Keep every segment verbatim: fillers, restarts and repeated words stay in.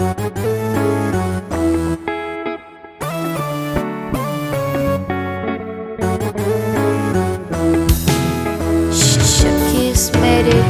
Shakis made it.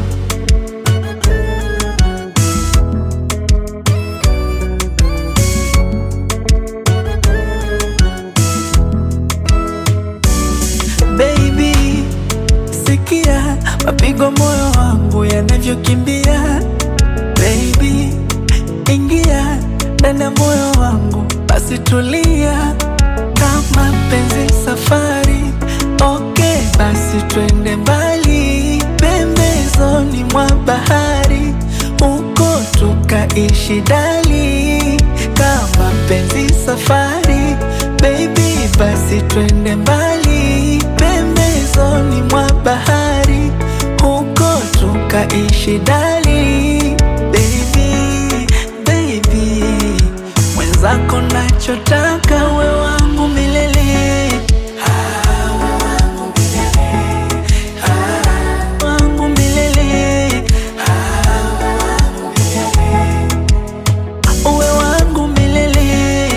Baby, sikia mapigo moyo wangu yanavyokimbia. Baby, ingia ndani ya moyo wangu, basi tulia. Kama penzi safari, okay, basi twende mbali, pembezoni mwa bahari, huko tukaishi dali. Kama penzi safari, baby, basi twende mbali, pembezoni mwa bahari, huko tukaishi dali. Baby, baby, mwenzako nachotaka we wangu milele. Wangu milele. Uwe wangu milele.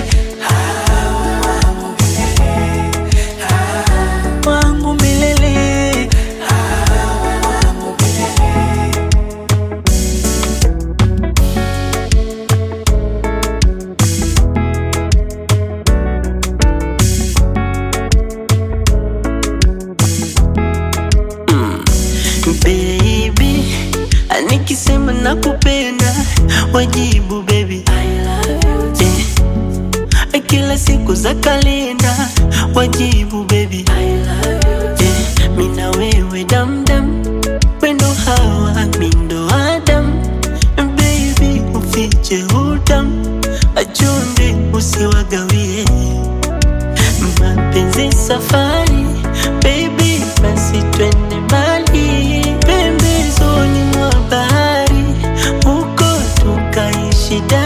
Wangu milele. Baby, nikisema nakupenda wajibu baby I love you eh, kila siku za kalenda wajibu baby I love you eh, mina wewe damdam, wendo hawa mindo Adam. Baby, ufiche utam, achunde usiwagawie. Mapenzi safari, baby, basi twende mbali, pembezoni mwa bahari, huko tukaishi dali.